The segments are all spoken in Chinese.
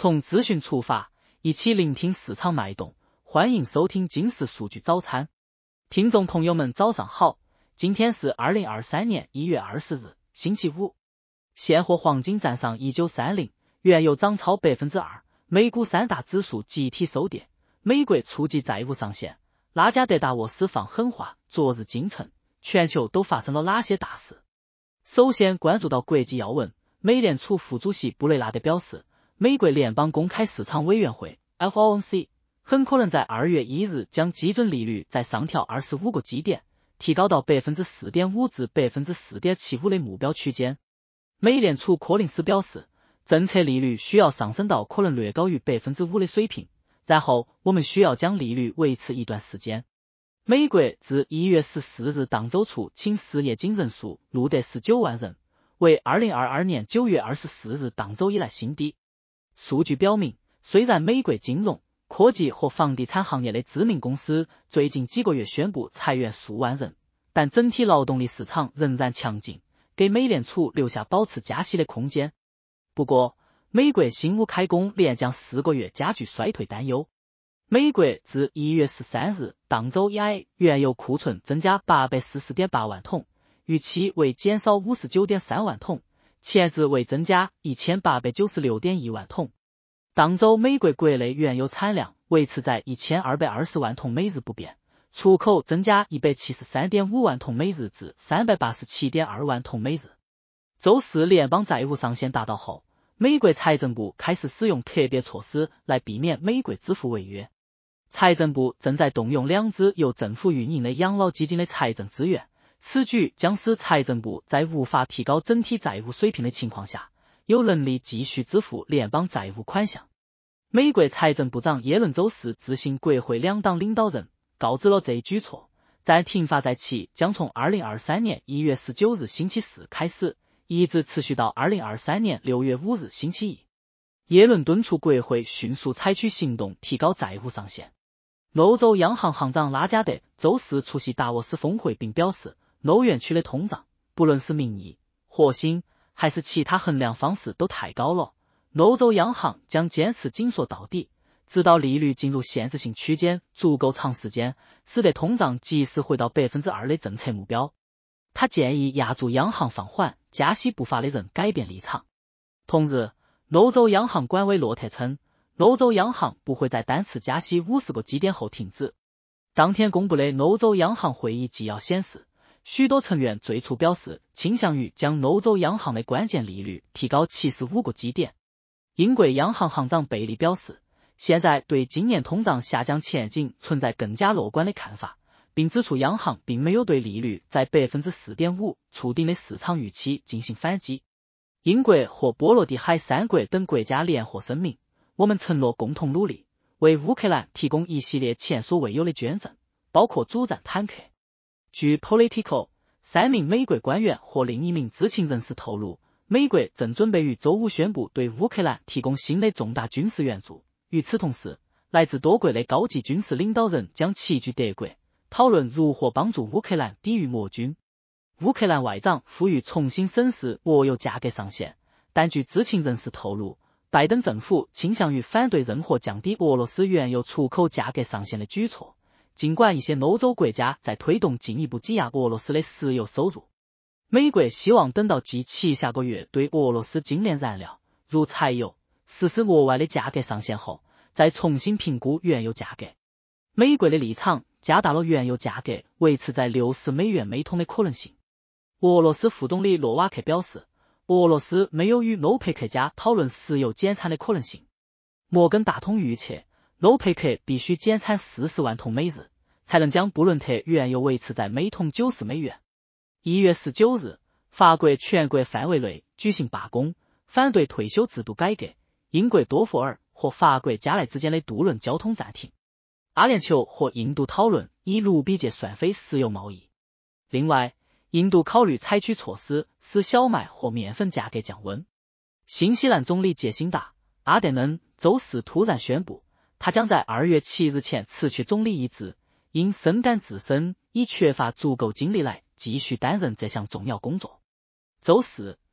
从资讯出发，一起聆听市场脉动，欢迎收听金石数据早餐。听众朋友们早上好，今天是2023年1月20日，星期五。现货黄金站上1930，原油涨超 2%， 美股三大指数集体收跌，美国触及债务上限，拉加德达沃斯放狠话，昨日京城，全球都发生了哪些大事？首先关注到国际要闻，美联储副主席布雷纳德表示，美国联邦公开市场委员会 FOMC 很可能在2月1日将基准利率再上调25个基点，提高到 4.5% 至 4.75% 的目标区间。美联储柯林斯表示，政策利率需要上升到可能略高于 5% 的水平，然后我们需要将利率维持一段时间。美国自1月14日当周初请失业金人数录得19万人，为2022年9月24日当周以来新低。数据表明，虽然美国金融、科技和房地产行业的知名公司最近几个月宣布裁员数万人，但整体劳动力市场仍然强劲，给美联储留下保持加息的空间。不过，美国新屋开工连降4个月加剧衰退担忧。美国自1月13日当周以来原油库存增加 844.8 万桶，预期为减少 59.3 万桶，前值为增加 1896.1 万桶。当周美国国内原油产量维持在1220万桶每日不变，出口增加 173.5 万桶每日至 387.2 万桶每日。周四联邦债务上限达到后，美国财政部开始使用特别措施来避免美国支付违约。财政部正在动用2支由政府运营的养老基金的财政资源，此举将使财政部在无法提高整体债务水平的情况下，有能力继续支付联邦债务款项。美国财政部长耶伦周四致信国会两党领导人，告知了这一举措，暂停发债期将从2023年1月19日星期四开始，一直持续到2023年6月5日星期一。耶伦敦促国会迅速采取行动提高债务上限。欧洲央行行长拉加德周四出席达沃斯峰会并表示，欧元区的通胀，不论是名义、核心还是其他衡量方式都太高了，欧洲央行将坚持紧缩到底，直到利率进入限制性区间足够长时间，使得通胀及时回到 2% 的政策目标。他建议亚洲央行放缓加息步伐的人改变立场。同日，欧洲央行管委洛特称，欧洲央行不会在单次加息50个基点后停止。当天公布的欧洲央行会议纪要显示，许多成员最初表示倾向于将欧洲央行的关键利率提高75个基点。英国央行行长贝利表示，现在对今年通胀下降前景存在更加乐观的看法，并指出央行并没有对利率在 4.5% 触顶的市场预期进行反击。英国和波罗的海3国等国家联合声明，我们承诺共同努力，为乌克兰提供一系列前所未有的捐赠，包括主战坦克。据 Politico， 3名美国官员和另一名知情人士透露，美国正准备于周五宣布对乌克兰提供新的重大军事援助。与此同时，来自多国的高级军事领导人将齐聚德国，讨论如何帮助乌克兰抵御俄军。乌克兰外长呼吁重新审视俄油价格上限，但据知情人士透露，拜登政府倾向于反对任何降低俄罗斯原油出口价格上限的举措，尽管一些欧洲国家在推动进一步挤压俄罗斯的石油收入。美国希望等到 G7 下个月对俄罗斯精炼燃料，如柴油，实施额外的价格上限后，再重新评估原油价格。美国的立场加大了原油价格维持在$60每桶的可能性。俄罗斯副总理诺瓦克表示，俄罗斯没有与欧佩克家讨论石油减产的可能性。摩根大通预测，欧佩克必须减产40万桶每日，才能将布伦特原油维持在每桶$90。1月19日，法国全国范围内举行罢工，反对退休制度改革。英国多佛尔和法国加莱之间的渡轮交通暂停。阿联酋和印度讨论以卢比借算非石油贸易。另外，印度考虑采取措施使小麦和面粉价格降温。新西兰总理杰辛达·阿德恩周四突然宣布，他将在2月7日前辞去总理一职，因深感自身已缺乏足够精力来继续担任这项重要工作。周四，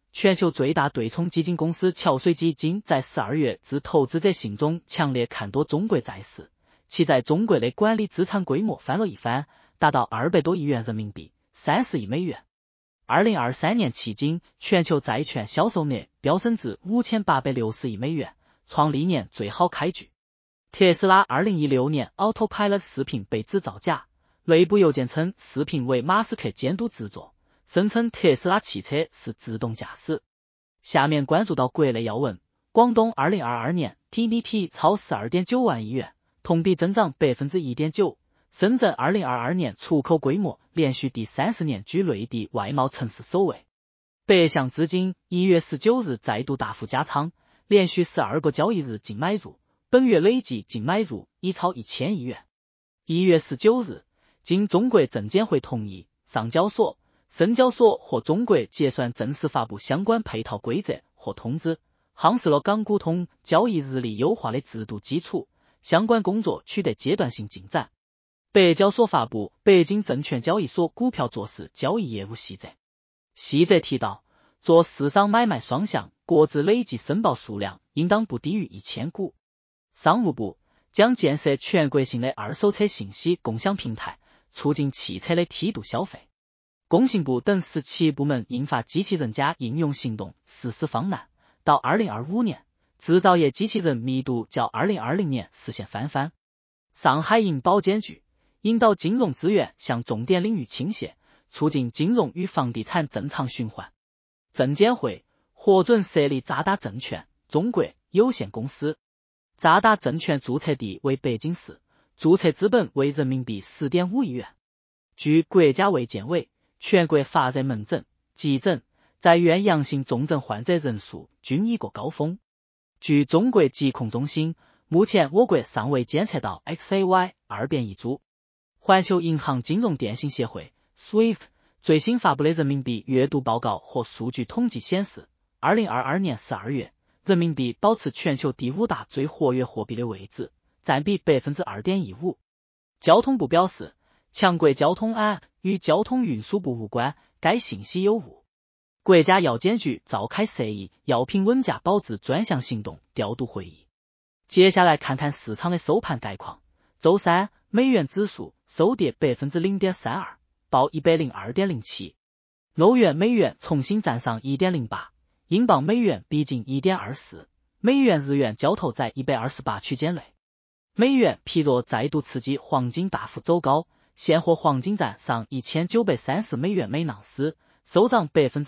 全球最大对冲基金公司桥水基金在12月自投资者信中强烈看多中国债市，其在中国的管理资产规模翻了一番，达到200多亿元人民币，30亿美元。2023年迄今，全球债券销售额飙升至5860亿美元，创历年最好开局。特斯拉2016年 Autopilot 视频被指造假，内部邮件称视频为马斯克监督制作，声称特斯拉汽车是自动驾驶。下面关注到国内要闻，广东2022年 GDP 超 12.9 万亿元，同比增长 1.9%。深圳2022年出口规模连续第30年居内地外贸城市首位。北向资金1月19日再度大幅加仓，连续12个交易日净买入，本月累计净买入已超1000亿元。1月19日，经中国证监会同意，上交所、深交所和中国结算正式发布相关配套规则和通知，夯实了港股通交易日历优化的制度基础，相关工作取得阶段性进展。北交所发布北京证券交易所股票做市交易业务细则，细则提到，做市商买卖双向各自累计申报数量应当不低于1000股。商务部将建设全国性的二手车信息共享平台，促进汽车的梯度消费。工信部等17部门印发机器人加应用行动实施方案，到2025年，制造业机器人密度较2020年实现翻番。上海银保监局引导金融资源向重点领域倾斜，促进金融与房地产正常循环。证监会核准设立渣打证券中国有限公司，渣打证券注册地为北京市，注册资本为人民币 10.5 亿元。据国家卫健委，全国发热门诊、急诊、在院阳性重症患者人数均已过高峰。据中国疾控中心，目前我国尚未监测到 XAY2 变异株。环球银行金融电信协会 SWIFT 最新发布的人民币月度报告和数据统计显示，2022年12月，人民币保持全球第5大最活跃货币的位置，占比 2.15%。交通部表示，强国交通案与交通运输部无关，该信息有误。国家药监局召开涉疫药品稳价保质专项行动调度会议。接下来看看市场的收盘概况。周三，美元指数收跌 0.32%， 报 102.07， 欧元美元重新站上 1.08， 英镑美元逼近 1.24， 美元日元交投在128区间内。美元疲弱再度刺激黄金大幅走高，现货黄金站上1930美元每盎司，收涨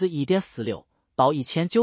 1.46%， 报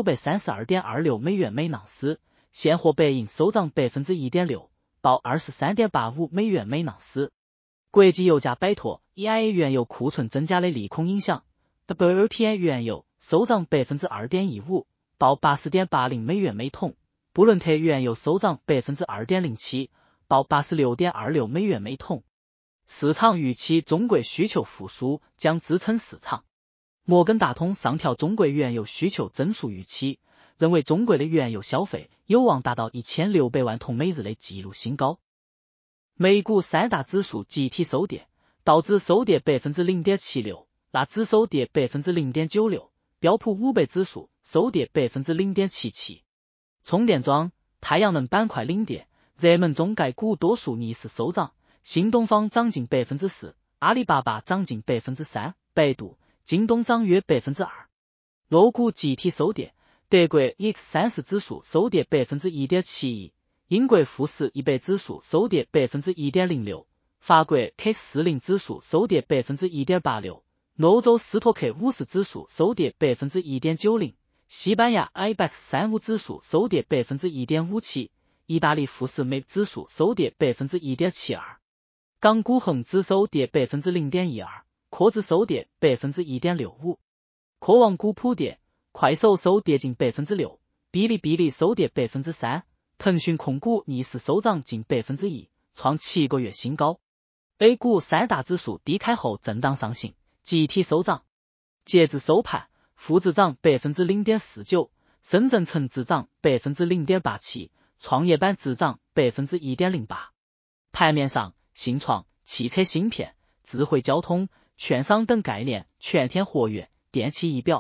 1932.26 美元每盎司。现货白银收涨 1.6%， 报 23.85 美元每盎司。国际油价摆脱 EIA 原油库存增加的利空影响， WTI 原油收涨 2.15%， 报 80.80 美元每桶。布伦特原油收涨 2.07%， 报 86.26 美元每桶。市场预期中国需求复苏将支撑市场。摩根大通上调中国原油需求增速预期，认为中国的原油消费有望达到1600万桶每日的纪录新高。美股三大指数集体收跌，道指收跌 0.76%， 纳指收跌 0.96%， 标普500指数收跌 0.77%。充电桩、太阳能板块领跌，热门中概股多数逆势收涨，新东方涨近 4%， 阿里巴巴涨近 3%， 百度、京东涨约 2%。欧股集体收跌，德国 X30 指数收跌 1.71%， 英国富时100指数收跌 1.06%， 法国 CAC40 指数收跌 1.86%， 欧洲斯托克50指数收跌 1.90%， 西班牙 IBEX35 指数收跌 1.57%， 意大利富时 MIB 指数收跌 1.72%， 港股恒指收跌 0.12%， 科指收跌 1.65%。科网股普跌，快手收跌近 6%， 哔哩哔哩收跌 3%， 腾讯控股逆势收涨近 1%， 创7个月新高。A 股三大指数低开后震荡上行，集体收涨。截至收盘，沪指涨 0.49%， 深圳成指涨 0.87%， 创业板指涨 1.08%。盘面上，信创、汽车芯片、智慧交通、券商等概念全天活跃，电气仪表、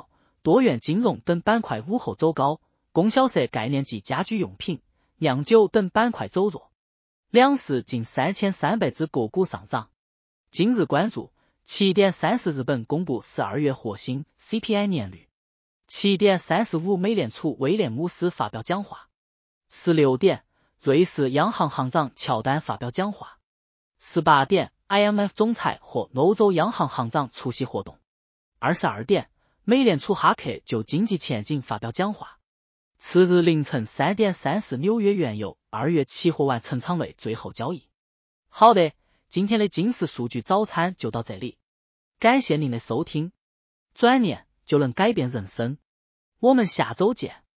多元金融等板块午后走高，供销社概念及家居用品、酿酒等板块走弱。两市近3300只个股上涨。今日关注7点30日本公布12月核心 CPI 年率。7点35美联储威廉姆斯发表讲话。16点瑞士央行行长乔丹发表讲话。18点 IMF 总裁和欧洲央行行长出席活动。22点美联储哈克就经济前景发表讲话。次日凌晨3点30纽约原油2月期货完成仓位最后交易。好的，今天的金石数据早餐就到这里，感谢您的收听。转念就能改变人生，我们下周见。